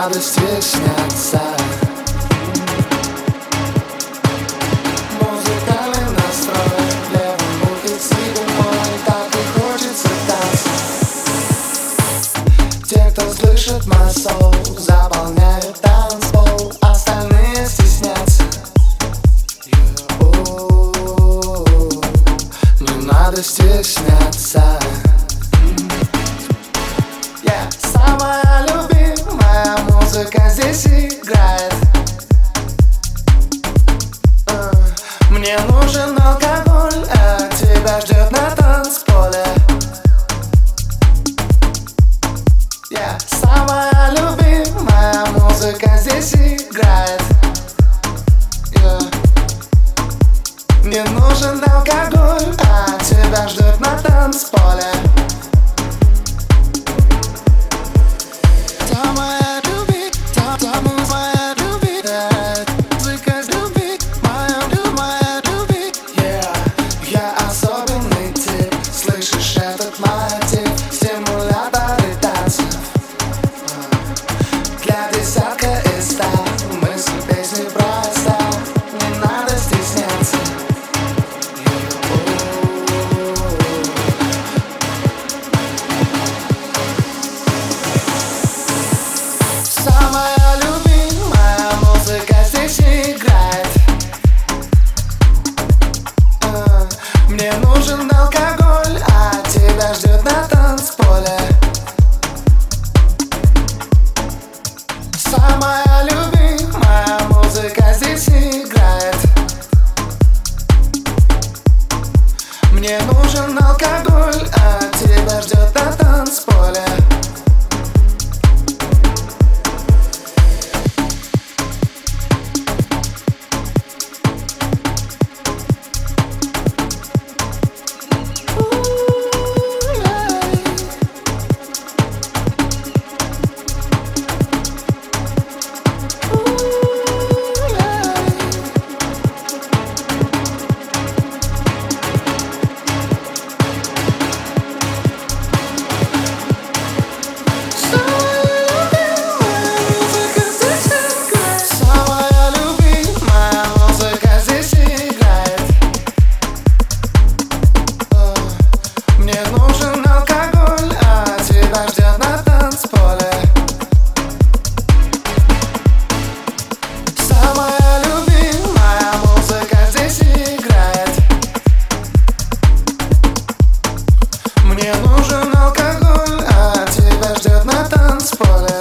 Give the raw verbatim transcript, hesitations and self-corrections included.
надо стесняться. Музыкальный настрой, в левом ухе седьмой, так и хочется танца. Те, кто слышит мой соул, заполняют танцпол, остальные стеснятся. Не надо стесняться. Yeah. Самая любимая музыка здесь играет. uh, Мне нужен алкоголь, а тебя ждет на танцполе. Yeah. Самая любимая музыка здесь играет. Yeah. Мне нужен алкоголь, а тебя ждет на танцполе. Самая любимая музыка здесь играет. uh, Мне нужен алкоголь, а тебя ждет на танцполе. Самая любимая музыка здесь играет. Мне нужен алкоголь, а тебя ждет на танцполе. Мне нужен алкоголь, а тебя ждет на танцполе.